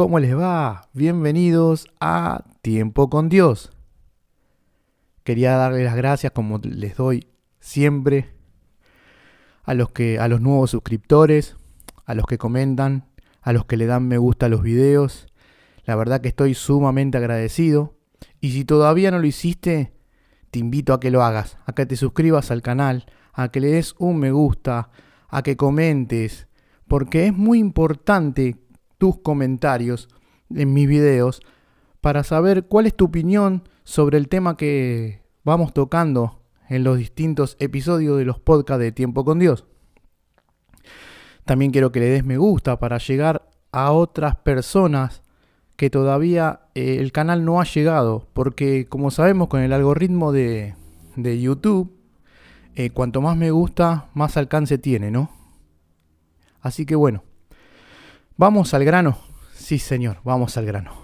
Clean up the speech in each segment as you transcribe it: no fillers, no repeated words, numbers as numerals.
¿Cómo les va? Bienvenidos a Tiempo con Dios. Quería darles las gracias, como les doy siempre, a los nuevos suscriptores, a los que comentan, a los que le dan me gusta a los videos. La verdad que estoy sumamente agradecido. Y si todavía no lo hiciste, te invito a que lo hagas, a que te suscribas al canal, a que le des un me gusta, a que comentes, porque es muy importante tus comentarios en mis videos para saber cuál es tu opinión sobre el tema que vamos tocando en los distintos episodios de los podcasts de Tiempo con Dios. También quiero que le des me gusta para llegar a otras personas que todavía el canal no ha llegado, porque como sabemos con el algoritmo de YouTube, cuanto más me gusta, más alcance tiene, ¿no? Así que bueno, vamos al grano. Sí, señor, vamos al grano.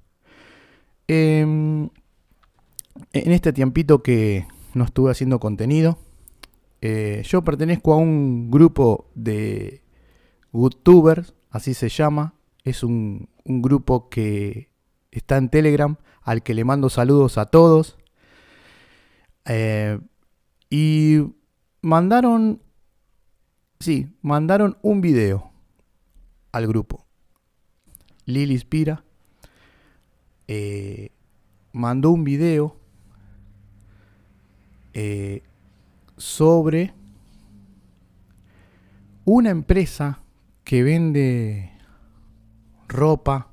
En este tiempito que no estuve haciendo contenido, yo pertenezco a un grupo de YouTubers, así se llama. Es un grupo que está en Telegram, al que le mando saludos a todos. Y mandaron un video al grupo. Lili Spira mandó un video sobre una empresa que vende ropa.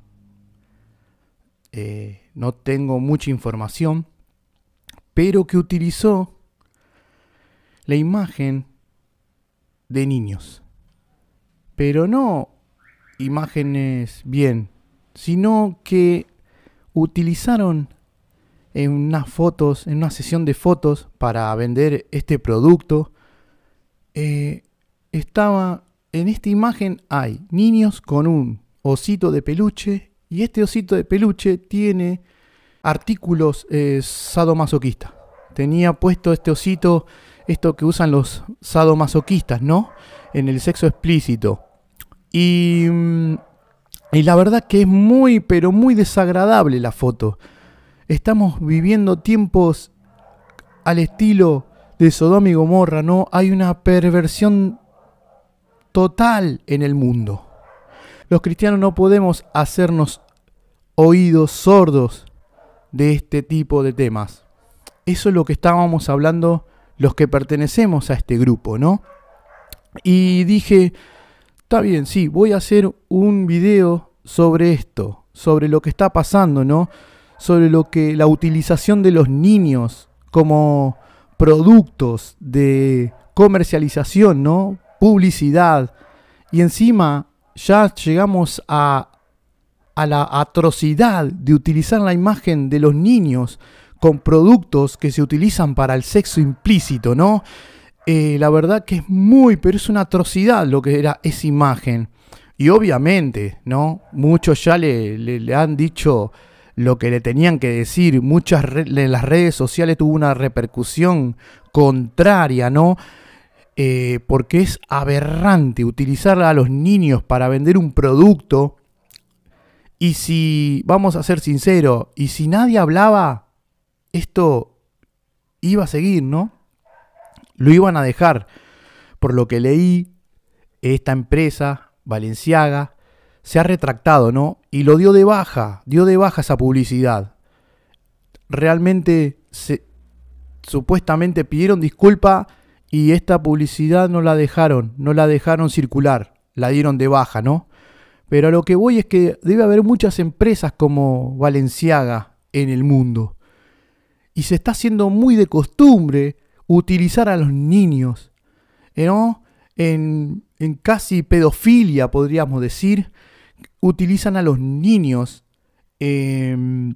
No tengo mucha información, pero que utilizó la imagen de niños, pero no imágenes bien, sino que utilizaron en unas fotos, en una sesión de fotos para vender este producto. Estaba en esta imagen, hay niños con un osito de peluche, y este osito de peluche tiene artículos sadomasoquistas. Tenía puesto este osito, esto que usan los sadomasoquistas, ¿no? En el sexo explícito. Y la verdad que es muy, pero muy desagradable la foto. Estamos viviendo tiempos al estilo de Sodoma y Gomorra, ¿no? Hay una perversión total en el mundo. Los cristianos no podemos hacernos oídos sordos de este tipo de temas. Eso es lo que estábamos hablando los que pertenecemos a este grupo, ¿no? Y dije, está bien, sí, voy a hacer un video sobre esto, sobre lo que está pasando, ¿no? Sobre la utilización de los niños como productos de comercialización, ¿no? Publicidad. Y encima ya llegamos a la atrocidad de utilizar la imagen de los niños con productos que se utilizan para el sexo implícito, ¿no? La verdad que pero es una atrocidad lo que era esa imagen. Y obviamente, ¿no? Muchos ya le han dicho lo que le tenían que decir. Muchas en las redes sociales tuvo una repercusión contraria, ¿no? Porque es aberrante utilizar a los niños para vender un producto. Y si, vamos a ser sinceros, y si nadie hablaba, esto iba a seguir, ¿no? Lo iban a dejar. Por lo que leí, esta empresa, Balenciaga, se ha retractado, ¿no? Y lo dio de baja esa publicidad. Realmente, supuestamente pidieron disculpa y esta publicidad no la dejaron circular, la dieron de baja, ¿no? Pero a lo que voy es que debe haber muchas empresas como Balenciaga en el mundo. Y se está haciendo muy de costumbre utilizar a los niños, ¿no? En casi pedofilia, podríamos decir. Utilizan a los niños en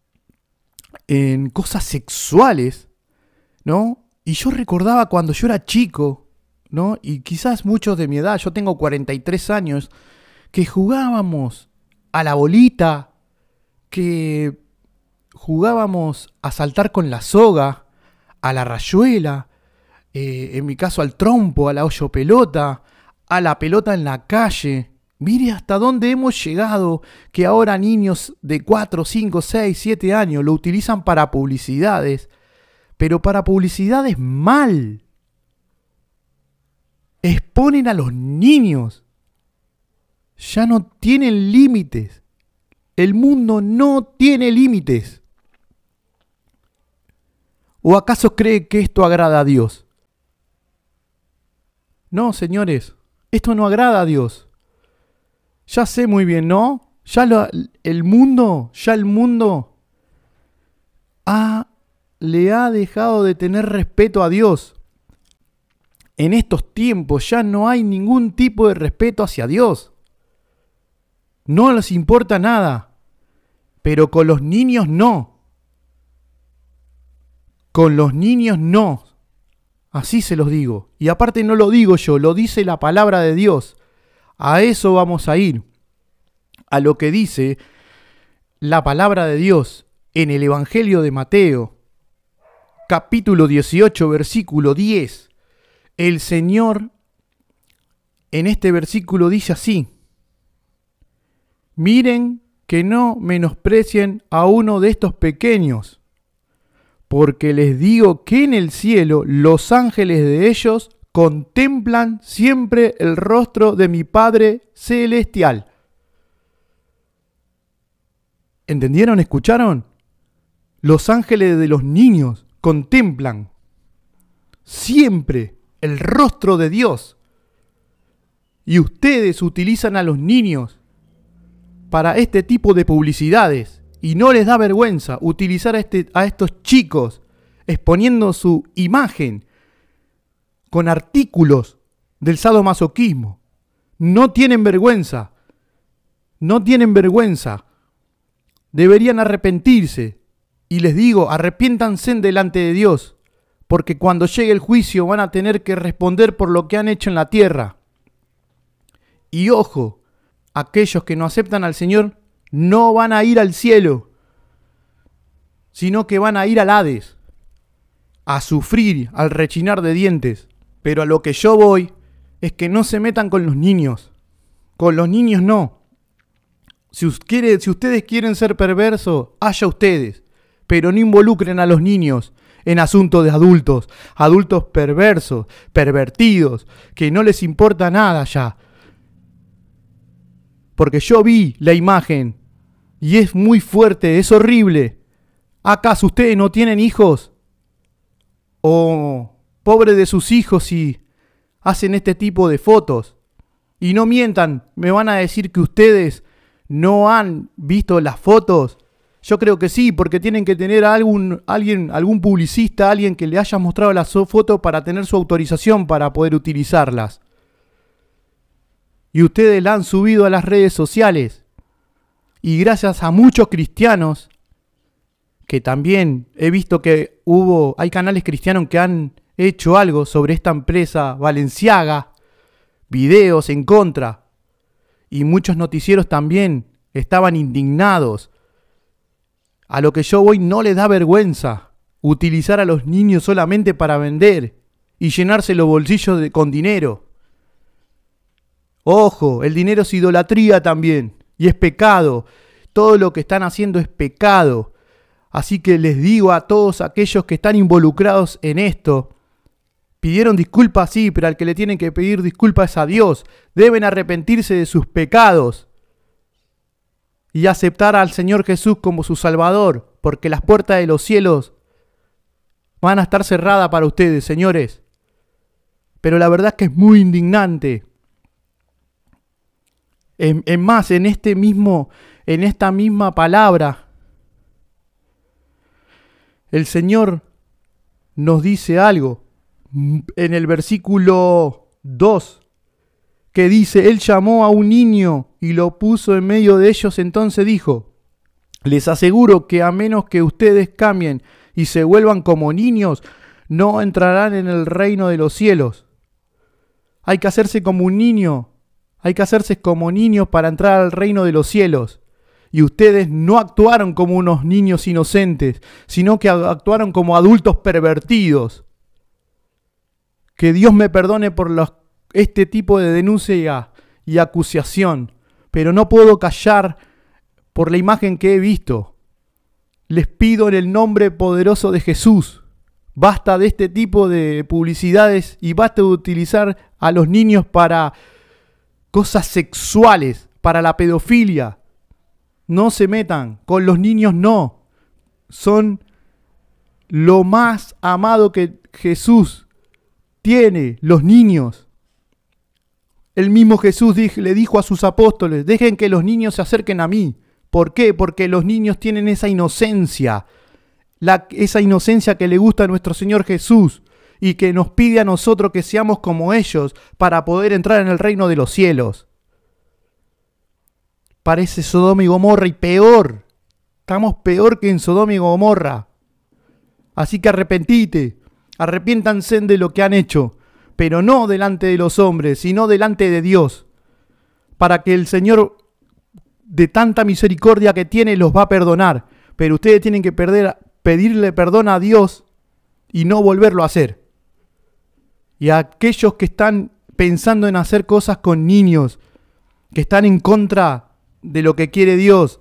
cosas sexuales, ¿no? Y yo recordaba cuando yo era chico, ¿no? Y quizás muchos de mi edad, yo tengo 43 años, que jugábamos a la bolita, que jugábamos a saltar con la soga, a la rayuela, en mi caso al trompo, a la hoyo pelota, a la pelota en la calle, Mire hasta dónde hemos llegado, que ahora niños de 4, 5, 6, 7 años lo utilizan para publicidades, pero para publicidades mal. Exponen a los niños. Ya no tienen límites. El mundo no tiene límites. ¿O acaso cree que esto agrada a Dios? No, señores, esto no agrada a Dios. Ya sé muy bien, ¿no? El mundo le ha dejado de tener respeto a Dios. En estos tiempos ya no hay ningún tipo de respeto hacia Dios. No les importa nada. Pero con los niños no. Con los niños no. Así se los digo. Y aparte no lo digo yo, lo dice la palabra de Dios. A eso vamos a ir. A lo que dice la palabra de Dios en el Evangelio de Mateo, capítulo 18, versículo 10. El Señor en este versículo dice así: miren que no menosprecien a uno de estos pequeños, porque les digo que en el cielo los ángeles de ellos contemplan siempre el rostro de mi Padre Celestial. ¿Entendieron? ¿Escucharon? Los ángeles de los niños contemplan siempre el rostro de Dios. Y ustedes utilizan a los niños para este tipo de publicidades. Y no les da vergüenza utilizar a estos chicos exponiendo su imagen con artículos del sadomasoquismo. No tienen vergüenza. No tienen vergüenza. Deberían arrepentirse. Y les digo, arrepiéntanse delante de Dios, porque cuando llegue el juicio van a tener que responder por lo que han hecho en la tierra. Y ojo, aquellos que no aceptan al Señor no van a ir al cielo, sino que van a ir al Hades, a sufrir, al rechinar de dientes. Pero a lo que yo voy es que no se metan con los niños. Con los niños no. Si ustedes quieren ser perversos, haya ustedes. Pero no involucren a los niños en asuntos de adultos. Adultos perversos, pervertidos, que no les importa nada ya. Porque yo vi la imagen y es muy fuerte, es horrible. ¿Acaso ustedes no tienen hijos? O pobre de sus hijos si hacen este tipo de fotos. Y no mientan, me van a decir que ustedes no han visto las fotos. Yo creo que sí, porque tienen que tener algún publicista, alguien que le haya mostrado las fotos para tener su autorización para poder utilizarlas. Y ustedes la han subido a las redes sociales. Y gracias a muchos cristianos, que también he visto que hay canales cristianos que han hecho algo sobre esta empresa Balenciaga, videos en contra. Y muchos noticieros también estaban indignados. A lo que yo voy, no les da vergüenza utilizar a los niños solamente para vender y llenarse los bolsillos con dinero. Ojo, el dinero es idolatría también y es pecado. Todo lo que están haciendo es pecado. Así que les digo a todos aquellos que están involucrados en esto, pidieron disculpas, sí, pero al que le tienen que pedir disculpas es a Dios. Deben arrepentirse de sus pecados y aceptar al Señor Jesús como su Salvador, porque las puertas de los cielos van a estar cerradas para ustedes, señores. Pero la verdad es que es muy indignante. Es más, en esta misma palabra, el Señor nos dice algo en el versículo 2, que dice: Él llamó a un niño y lo puso en medio de ellos, entonces dijo: les aseguro que a menos que ustedes cambien y se vuelvan como niños, no entrarán en el reino de los cielos. Hay que hacerse como un niño, hay que hacerse como niños para entrar al reino de los cielos. Y ustedes no actuaron como unos niños inocentes, sino que actuaron como adultos pervertidos. Que Dios me perdone por este tipo de denuncia y acusación, pero no puedo callar por la imagen que he visto. Les pido en el nombre poderoso de Jesús, basta de este tipo de publicidades y basta de utilizar a los niños para cosas sexuales, para la pedofilia. No se metan, con los niños no. Son lo más amado que Jesús tiene, los niños. El mismo Jesús le dijo a sus apóstoles, dejen que los niños se acerquen a mí. ¿Por qué? Porque los niños tienen esa inocencia, esa inocencia que le gusta a nuestro Señor Jesús y que nos pide a nosotros que seamos como ellos para poder entrar en el reino de los cielos. Parece Sodoma y Gomorra y peor. Estamos peor que en Sodoma y Gomorra. Así que arrepiéntanse de lo que han hecho, pero no delante de los hombres, sino delante de Dios, para que el Señor, de tanta misericordia que tiene, los va a perdonar. Pero ustedes tienen que pedirle perdón a Dios y no volverlo a hacer. Y a aquellos que están pensando en hacer cosas con niños, que están en contra de lo que quiere Dios,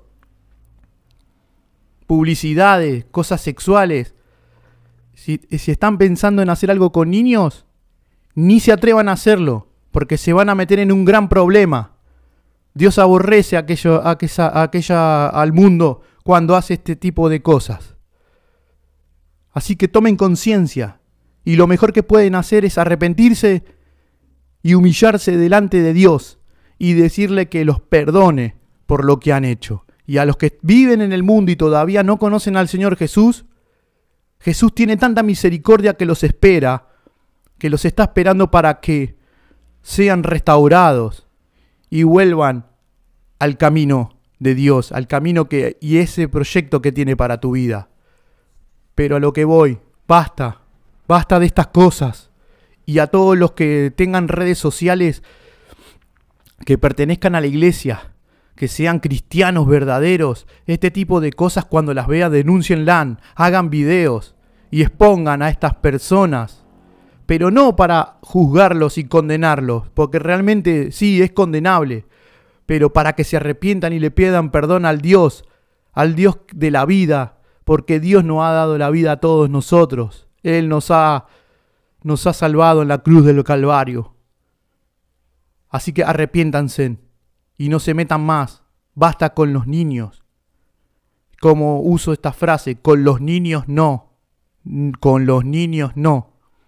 publicidades, cosas sexuales, si están pensando en hacer algo con niños, ni se atrevan a hacerlo, porque se van a meter en un gran problema. Dios aborrece al mundo cuando hace este tipo de cosas. Así que tomen conciencia, y lo mejor que pueden hacer es arrepentirse y humillarse delante de Dios y decirle que los perdone por lo que han hecho. Y a los que viven en el mundo y todavía no conocen al Señor Jesús, Jesús tiene tanta misericordia que los espera, que los está esperando para que sean restaurados y vuelvan al camino de Dios, al camino y ese proyecto que tiene para tu vida. Pero a lo que voy, basta de estas cosas. Y a todos los que tengan redes sociales, que pertenezcan a la iglesia, que sean cristianos verdaderos, este tipo de cosas cuando las vean, denúncienlas, hagan videos y expongan a estas personas, pero no para juzgarlos y condenarlos, porque realmente sí es condenable, pero para que se arrepientan y le pidan perdón al Dios de la vida, porque Dios nos ha dado la vida a todos nosotros. Él nos ha salvado en la cruz del Calvario. Así que arrepiéntanse y no se metan más. Basta con los niños. Como uso esta frase, con los niños no. Con los niños no.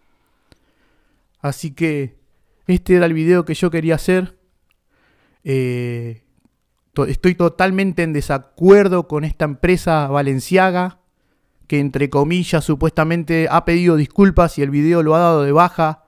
Así que este era el video que yo quería hacer. Estoy totalmente en desacuerdo con esta empresa Balenciaga, que entre comillas supuestamente ha pedido disculpas y el video lo ha dado de baja.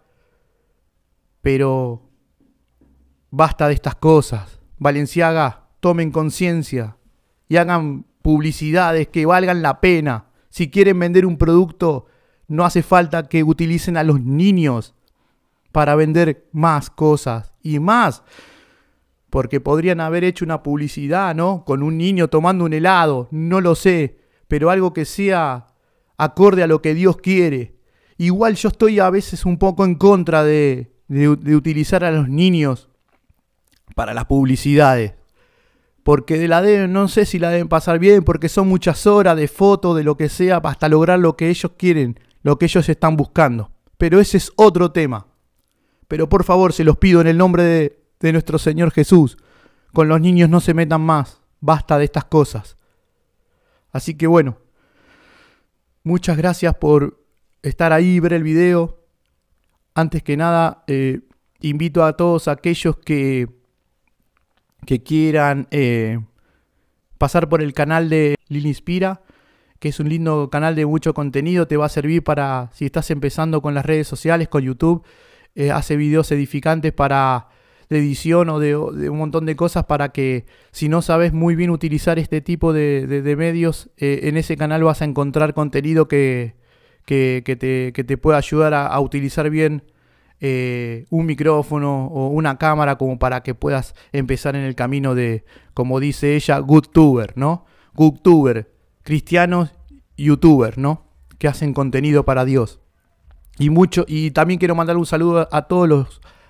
Pero basta de estas cosas. Balenciaga, tomen conciencia y hagan publicidades que valgan la pena. Si quieren vender un producto, no hace falta que utilicen a los niños para vender más cosas y más. Porque podrían haber hecho una publicidad, ¿no? Con un niño tomando un helado, no lo sé, pero algo que sea acorde a lo que Dios quiere. Igual yo estoy a veces un poco en contra de utilizar a los niños para las publicidades. Porque no sé si la deben pasar bien, porque son muchas horas de fotos, de lo que sea, hasta lograr lo que ellos quieren, lo que ellos están buscando. Pero ese es otro tema. Pero por favor, se los pido en el nombre de nuestro Señor Jesús. Con los niños no se metan más. Basta de estas cosas. Así que bueno, muchas gracias por estar ahí y ver el video. Antes que nada, invito a todos aquellos que quieran pasar por el canal de Lili Inspira, que es un lindo canal de mucho contenido. Te va a servir para, si estás empezando con las redes sociales, con YouTube, hace videos edificantes de edición o de un montón de cosas, para que si no sabes muy bien utilizar este tipo de medios, en ese canal vas a encontrar contenido que te pueda ayudar a utilizar bien un micrófono o una cámara, como para que puedas empezar en el camino de, como dice ella, GoodTuber, ¿no? GoodTuber, cristianos YouTuber, ¿no? Que hacen contenido para Dios. Y también quiero mandar un saludo a todos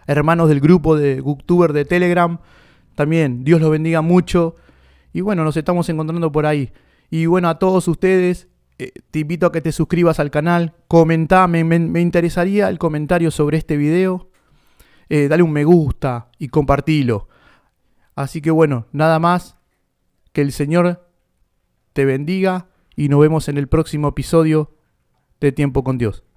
hermanos del grupo de Booktuber de Telegram. También, Dios los bendiga mucho. Y bueno, nos estamos encontrando por ahí. Y bueno, a todos ustedes, te invito a que te suscribas al canal. Comentá, me interesaría el comentario sobre este video. Dale un me gusta y compartilo. Así que bueno, nada más. Que el Señor te bendiga y nos vemos en el próximo episodio de Tiempo con Dios.